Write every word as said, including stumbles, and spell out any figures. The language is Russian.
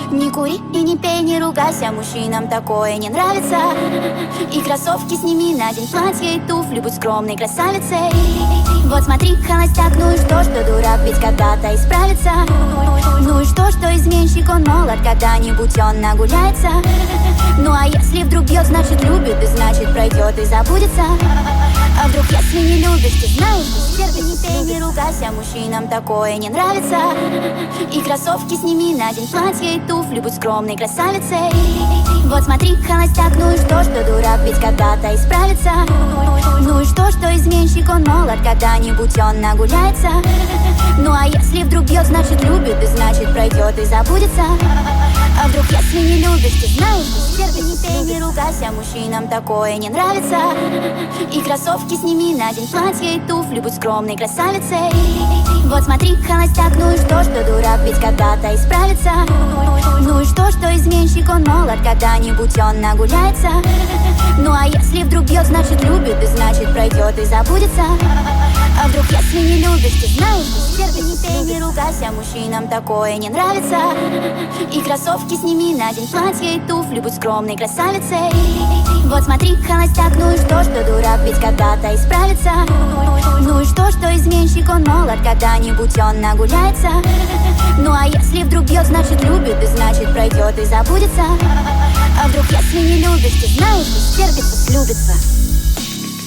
Не кури и не пей, не ругайся, мужчинам такое не нравится. И кроссовки сними, надень платье и туфли, будь скромной красавицей. Вот смотри, холостяк, ну и что, что дурак, ведь когда-то исправится. Ну и что, что изменщик, он молод, когда-нибудь он нагуляется. Ну а если вдруг бьет, значит любит, и значит пройдет и забудется. А вдруг если не любишь, ты знаешь, что терпеть не пей, не ругайся, мужчинам такое не нравится. И кроссовки сними, надень платье и туфли, будь скромной красавицей. Вот смотри, холостяк, ну и что, что дурак, ведь когда-то исправится. Ну и что, что изменщик, он молод, когда-нибудь он нагуляется. Ну а если вдруг бьет, значит любит, и значит пройдет и забудется. А вдруг если не любишь, ты знаешь, что терпеть не пей, не ругайся, мужчинам такое не нравится. И кроссовки сними, надень платье и туфли, будь скромной красавицей. Вот смотри, холостяк, ну и что, что дурак, ведь когда-то исправится. Ну и что, что изменщик, он молод, когда-нибудь он нагуляется. Ну а если вдруг бьет, значит любит, и значит пройдет и забудется. А вдруг если не любишь, ты знаешь, что терпеть не пей, не ругайся, мужчинам такое не нравится. И кроссовки сними, надень платье и туфли, будь скромной красавицей. Вот смотри, холостяк, ну и что, что дурак, ведь когда-то исправится. Ну и что, что изменщик, он молод, когда-нибудь он нагуляется. Ну а если вдруг бьет, значит любит, и значит пройдет и забудется. А вдруг если не любишь, ты знаешь, что терпится, слюбится.